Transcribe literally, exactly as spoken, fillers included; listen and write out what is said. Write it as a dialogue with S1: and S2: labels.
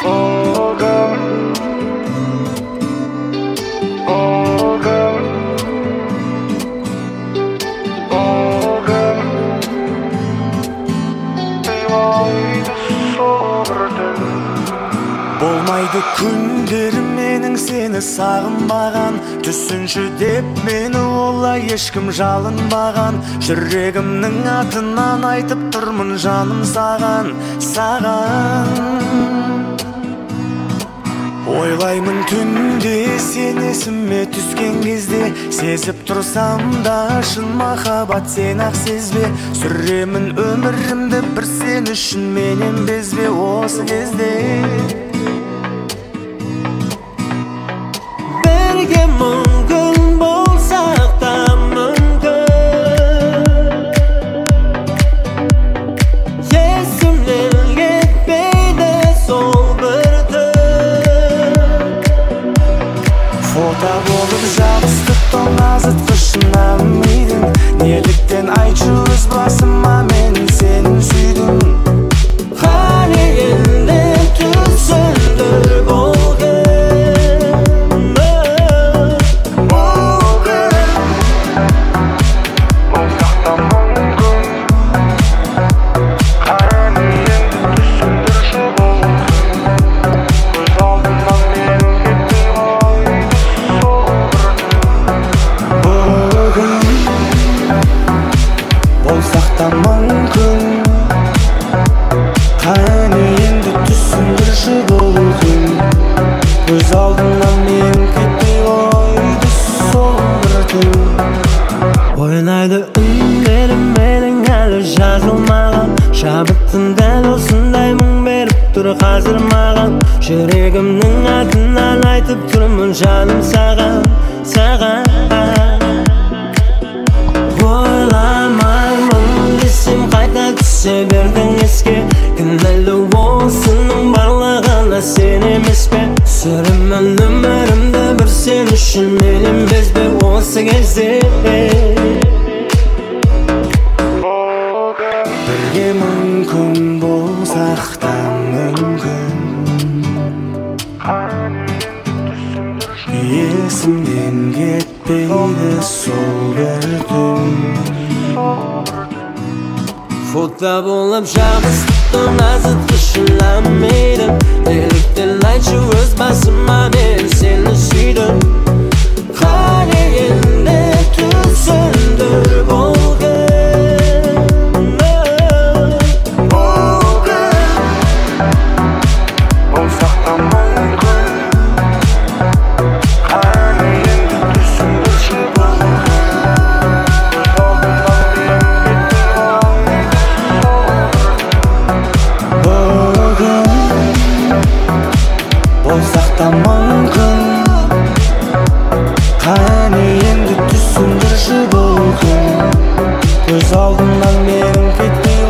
S1: Болмайды күндерім менің сені сағынбаған, түсінші деп мені олай ешкім жалынбаған. Жүрегімнің атынан айтып тұрмын жаным саған, саған. Ойлаймын түнде сен есіме түскен кезде, сезіп тұрсам да шын махаббат сен ақ сезбе. Сүремін өмірімді бір сен үшін менен безбе осы кезде.
S2: Бірге мүмкін болсақ та мүмкін, есімнен кетпейді сол бір түн.
S1: Фото болып жабысты тоңазытқышына мидың, неліктен айтшы өз басыма мен сенің сүйдім.
S2: Қане енді түсіндір бұл
S1: мүмкін. Қане енді түсіндірші бұл күн, көз алдымнан мен кетпей қойды сол бір түн.
S2: Ойнайды үндерім менің әлі жазылмаған, шабыттың дәл осындай мұң беріп тұр қазір маған. Жүрегімнің атынан айтып тұрмын жаным саған, саған. Ойламаймын десем қайта түсе бердің еске, кінәлі осының барлығына сен емес пе? Сүремін өмірімді бір сен үшін менен безбе осы кезде.
S1: Бірге мүмкін болсақ та мүмкін, есімнен кетпейді сол бір түн.
S2: Фото болып жабыстың азытқышына мидың, неліктен айтшы өз басыма мен сені сүйдім. Қане енді түсіндір бұл күн, бұл күн.
S1: Болсақ та мүмкін, қане енді түсіндірші бұл болсақ та мүмкін. Қане енді түсіндірші бұл күн, көз алдымнан менің кетпей